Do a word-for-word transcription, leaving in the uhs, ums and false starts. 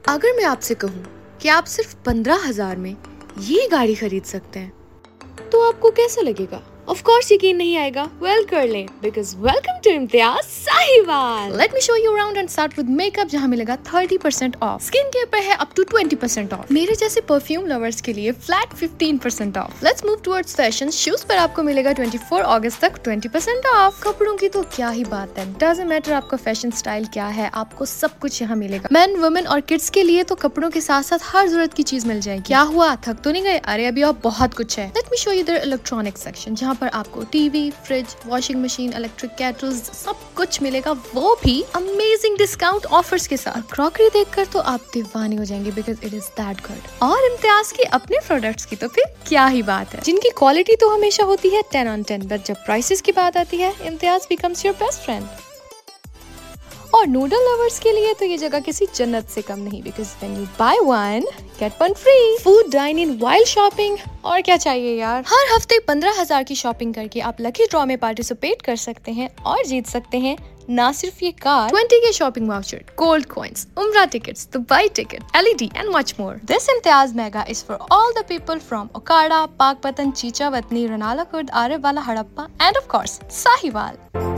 अगर मैं आपसे कहूँ कि आप सिर्फ पंद्रह हजार में ये गाड़ी खरीद सकते हैं तो आपको कैसा लगेगा? ऑफ कोर्स यकीन नहीं आएगा। वेल कर लें, because welcome to Imtiaz Sahiwal. Let me show you around and start with makeup, जहाँ मिलेगा thirty percent off. Skin care पर है up to twenty percent off. मेरे जैसे परफ्यूम लवर्स के लिए flat fifteen percent off. Let's move towards fashion. Shoes पर आपको मिलेगा चौबीस अगस्त तक ट्वेंटी परसेंट ऑफ। कपड़ों की तो क्या ही बात है, डजंट मैटर आपका फैशन स्टाइल क्या है, आपको सब कुछ यहाँ मिलेगा। मेन, वुमेन और किड्स के लिए तो कपड़ों के साथ साथ हर जरूरत की चीज मिल जाएगी। क्या हुआ, थक तो नहीं गए? अरे अभी और बहुत कुछ है। Let me show you there electronic section, जहाँ पर आपको TV, fridge, washing machine, electric kettles सब कुछ मिलेगा, वो भी अमेजिंग डिस्काउंट ऑफर्स के साथ। क्रॉकरी देखकर तो आप दीवाने हो जाएंगे, because it is that good. और इम्तियाज के अपने प्रोडक्ट्स की तो फिर क्या ही बात है, जिनकी क्वालिटी तो हमेशा होती है टेन ऑन टेन, बट जब प्राइसेस की बात आती है, Imtiaz becomes your best friend. और नूडल लवर्स के लिए तो ये जगह किसी जन्नत से कम नहीं, because when you buy one get one free. Food, dine in, wild shopping, और क्या चाहिए यार। हर हफ्ते पंद्रह हजार की शॉपिंग करके आप लकी ड्रॉ में पार्टिसिपेट कर सकते हैं और जीत सकते हैं ना सिर्फ ये कार, ट्वेंटी के शॉपिंग वाउचर, गोल्ड कॉइन्स, उम्रा tickets, Dubai ticket, LED and much more. This Imtiaz mega is for all the people from Okara, Pakpattan, Chichawatni, Renala Khurd, Arifwala, Harappa and of course Sahiwal.